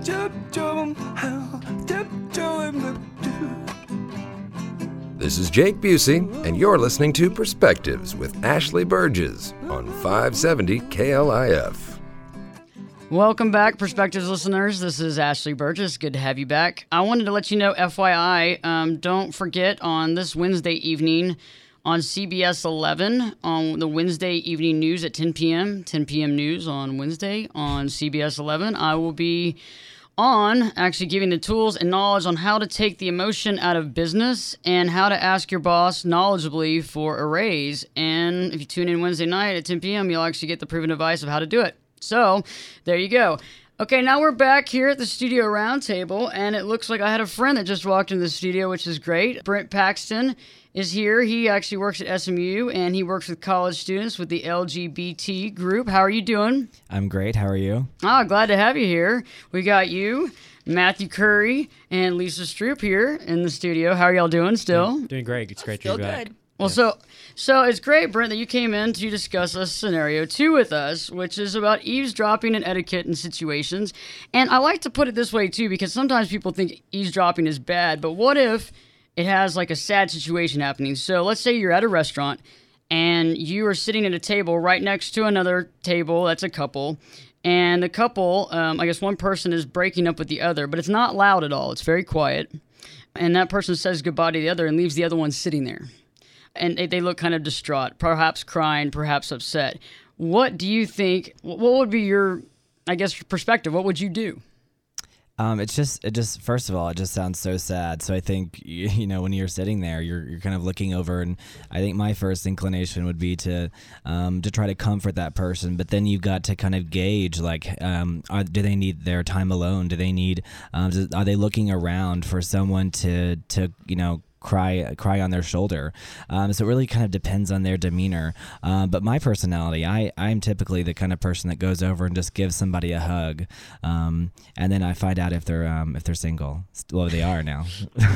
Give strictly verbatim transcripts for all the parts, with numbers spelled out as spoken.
This is Jake Busey, and you're listening to Perspectives with Ashley Burgess on five seventy K L I F. Welcome back, Perspectives listeners. This is Ashley Burgess. Good to have you back. I wanted to let you know, F Y I, um, don't forget on this Wednesday evening on C B S eleven, on the Wednesday evening news at ten p.m., ten p.m. news on Wednesday on C B S eleven, I will be on actually giving the tools and knowledge on how to take the emotion out of business and how to ask your boss knowledgeably for a raise. And if you tune in Wednesday night at ten p.m., you'll actually get the proven advice of how to do it. So there you go. Okay, now we're back here at the studio roundtable, and it looks like I had a friend that just walked into the studio, which is great. Brent Paxton is here. He actually works at S M U, and he works with college students with the L G B T group. How are you doing? I'm great. How are you? Oh, glad to have you here. We got you, Matthew Curry, and Lisa Stroop here in the studio. How are y'all doing still? Doing, doing great. It's great Still to be back. good. Well, so so it's great, Brent, that you came in to discuss a scenario two with us, which is about eavesdropping and etiquette in situations. And I like to put it this way, too, because sometimes people think eavesdropping is bad, but what if it has like a sad situation happening? So let's say you're at a restaurant and you are sitting at a table right next to another table that's a couple, and the couple, um, I guess one person is breaking up with the other, but it's not loud at all. It's very quiet. And that person says goodbye to the other and leaves the other one sitting there. And they look kind of distraught, perhaps crying, perhaps upset. What do you think, what would be your, I guess, perspective? What would you do? Um, it's just, it just, first of all, it just sounds so sad. So I think, you, you know, when you're sitting there, you're you're kind of looking over, and I think my first inclination would be to um, to try to comfort that person. But then you've got to kind of gauge, like, um, are, do they need their time alone? Do they need, um, do, are they looking around for someone to, to you know, cry cry on their shoulder? Um, so it really kind of depends on their demeanor. Um, but my personality, I, I'm typically the kind of person that goes over and just gives somebody a hug. Um, and then I find out if they're um, if they're single. Well, they are now.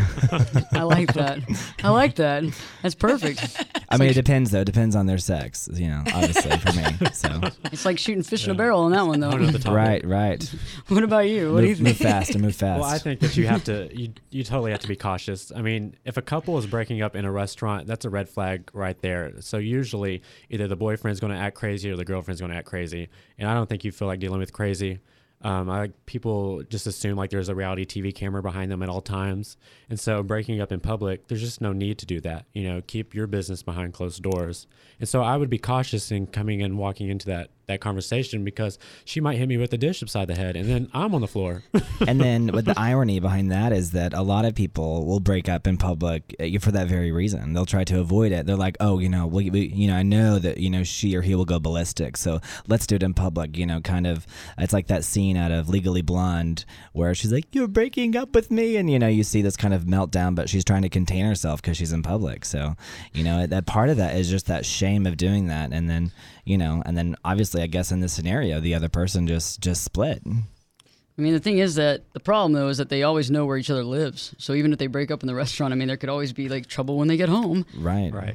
I like that. I like that. That's perfect. I mean, it depends, though. It depends on their sex, you know, obviously, for me. So it's like shooting fish in a barrel on that one, though. Right, right. What about you? What move, do you think? Move fast and move fast. Well, I think that you have to, you, you totally have to be cautious. I mean, if a couple is breaking up in a restaurant, that's a red flag right there. So usually either the boyfriend's going to act crazy or the girlfriend's going to act crazy. And I don't think you feel like dealing with crazy. Um, I people just assume like there's a reality T V camera behind them at all times. And so breaking up in public, there's just no need to do that. You know, keep your business behind closed doors. And so I would be cautious in coming and walking into that that conversation, because she might hit me with a dish upside the head and then I'm on the floor. And then but the irony behind that is that a lot of people will break up in public for that very reason. They'll try to avoid it. They're like, oh, you know, we, we, you know, I know that, you know, she or he will go ballistic, so let's do it in public. You know, kind of, it's like that scene out of Legally Blonde where she's like, you're breaking up with me, and you know, you see this kind of meltdown, but she's trying to contain herself because she's in public. So, you know, that part of that is just that shame of doing that, and then, you know, and then obviously, I guess in this scenario, the other person just just split. I mean, the thing is that the problem, though, is that they always know where each other lives. So even if they break up in the restaurant, I mean, there could always be like trouble when they get home. Right. Right.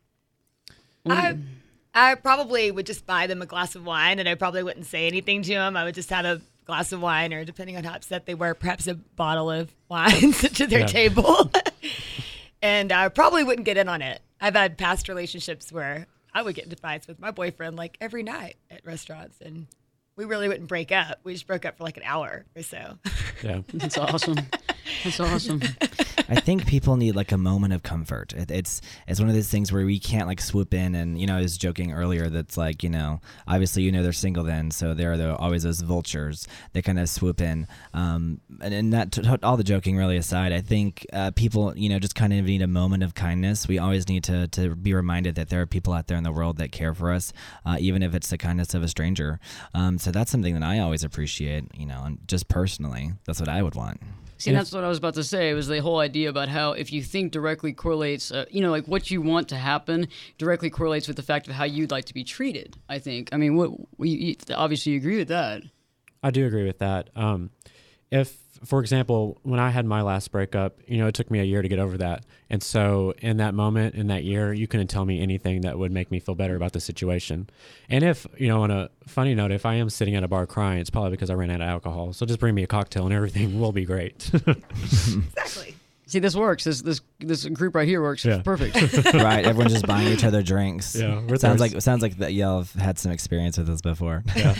I, I probably would just buy them a glass of wine, and I probably wouldn't say anything to them. I would just have a glass of wine, or depending on how upset they were, perhaps a bottle of wine to their Yeah. table. And I probably wouldn't get in on it. I've had past relationships where I would get into fights with my boyfriend like every night at restaurants, and we really wouldn't break up. We just broke up for like an hour or so. Yeah. That's awesome. That's awesome. I think people need like a moment of comfort. It, it's it's one of those things where we can't like swoop in, and you know, I was joking earlier that's like, you know, obviously you know they're single then, so there are the, always those vultures that kind of swoop in. Um, and, and that t- t- all the joking really aside, I think uh, people, you know, just kind of need a moment of kindness. We always need to to be reminded that there are people out there in the world that care for us, uh, even if it's the kindness of a stranger. Um, so that's something that I always appreciate, you know, and just personally, that's what I would want. See, that's what I was about to say. It was the whole idea about how if you think directly correlates, uh, you know, like what you want to happen directly correlates with the fact of how you'd like to be treated, I think. I mean, what we, obviously you agree with that. I do agree with that. Um, if, for example, when I had my last breakup, you know, it took me a year to get over that. And so in that moment, in that year, you couldn't tell me anything that would make me feel better about the situation. And if, you know, on a funny note, if I am sitting at a bar crying, it's probably because I ran out of alcohol. So just bring me a cocktail and everything will be great. Exactly. See, this works. This this this group right here works Yeah. perfect. Right, everyone's just buying each other drinks. Yeah, we're sounds thirsty. like sounds like that y'all have had some experience with this before.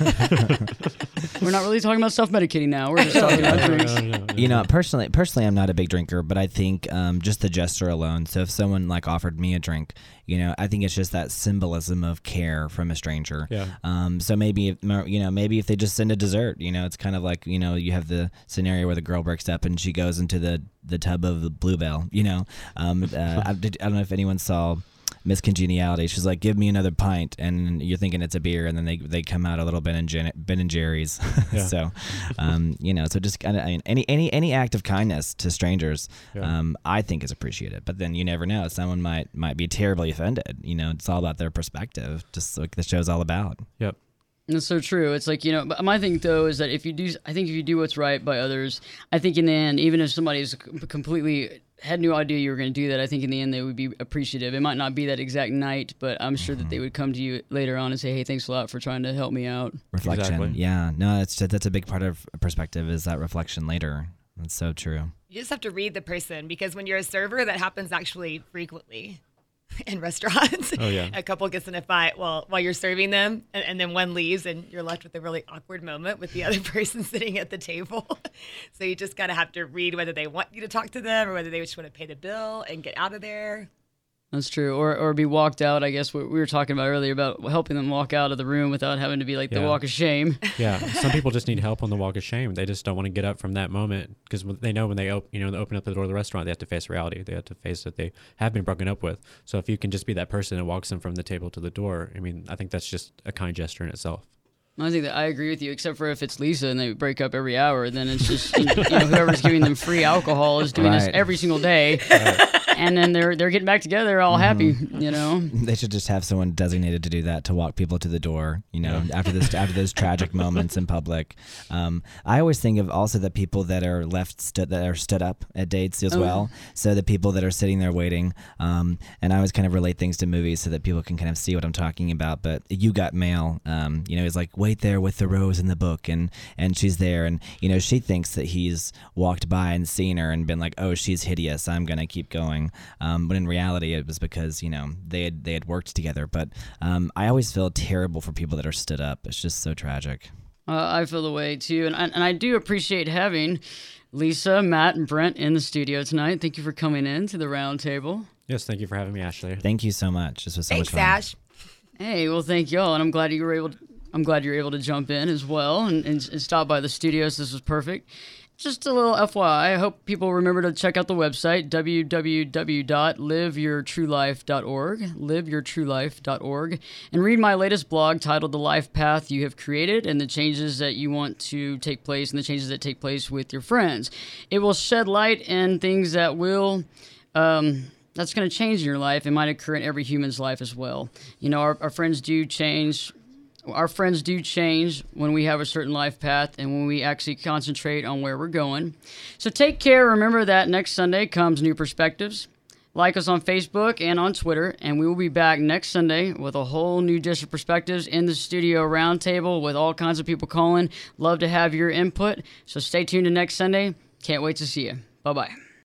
We're not really talking about self-medicating now. We're just talking about drinks. No, no, no, You no. know, personally, personally, I'm not a big drinker, but I think um, just the gesture alone. So if someone like offered me a drink, you know, I think it's just that symbolism of care from a stranger. Yeah. Um, so maybe, if, you know, maybe if they just send a dessert, you know, it's kind of like, you know, you have the scenario where the girl breaks up and she goes into the, the tub of the Bluebell, you know. Um, uh, I, did, I don't know if anyone saw Miss Congeniality. She's like, give me another pint, and you're thinking it's a beer, and then they they come out a little Ben and Jen, Ben and Jerry's. Yeah. So, um, you know, so just kind of I mean, any any any act of kindness to strangers, Yeah. um, I think is appreciated. But then you never know; someone might might be terribly offended. You know, it's all about their perspective. Just like the show's all about. Yep. That's so true. It's like, you know, but my thing though is that if you do, I think if you do what's right by others, I think in the end, even if somebody's completely had no idea you were going to do that, I think in the end they would be appreciative. It might not be that exact night, but I'm sure that they would come to you later on and say, hey, thanks a lot for trying to help me out. Reflection. Exactly. Yeah. No, that's that's a big part of perspective is that reflection later. That's so true. You just have to read the person, because when you're a server, that happens actually frequently in restaurants. Oh, yeah. A couple gets in a fight while while you're serving them, and, and then one leaves, and you're left with a really awkward moment with the other person sitting at the table. So you just gotta have to read whether they want you to talk to them or whether they just want to pay the bill and get out of there. That's true. Or or be walked out, I guess what we were talking about earlier about helping them walk out of the room without having to be like the Yeah. walk of shame. Yeah, some people just need help on the walk of shame. They just don't want to get up from that moment because they know when they op- you know they open up the door of the restaurant, they have to face reality. They have to face that they have been broken up with. So if you can just be that person that walks them from the table to the door, I mean, I think that's just a kind gesture in itself. I think that I agree with you, except for if it's Lisa and they break up every hour, then it's just you know, whoever's giving them free alcohol is doing this Right. every single day, and then they're they're getting back together all happy, you know. They should just have someone designated to do that, to walk people to the door, you know, after this after those tragic moments in public. Um, I always think of also the people that are left stood that are stood up at dates as Oh, well. So the people that are sitting there waiting. Um, and I always kind of relate things to movies so that people can kind of see what I'm talking about. But You Got Mail, um, you know, is like, wait there with the rose in the book, and and she's there, and you know, she thinks that he's walked by and seen her and been like, oh, she's hideous, I'm gonna keep going. Um, but in reality, it was because you know they had they had worked together. But um, I always feel terrible for people that are stood up. It's just so tragic. Uh, I feel the way too, and I, and I do appreciate having Lisa, Matt, and Brent in the studio tonight. Thank you for coming in to the round table. Yes, thank you for having me, Ashley. Thank you so much. This was so Thanks, much fun. Ash. Hey, well, thank y'all, and I'm glad you were able. To, I'm glad you're able to jump in as well and, and, and stop by the studios. This was perfect. Just a little F Y I. I hope people remember to check out the website w w w dot live your true life dot org, live your true life dot org, and read my latest blog titled "The Life Path You Have Created" and the changes that you want to take place and the changes that take place with your friends. It will shed light in things that will. Um, that's going to change in your life. It might occur in every human's life as well. You know, our, our friends do change. Our friends do change when we have a certain life path and when we actually concentrate on where we're going. So take care. Remember that next Sunday comes New Perspectives. Like us on Facebook and on Twitter, and we will be back next Sunday with a whole new dish of perspectives in the studio roundtable with all kinds of people calling. Love to have your input. So stay tuned to next Sunday. Can't wait to see you. Bye-bye.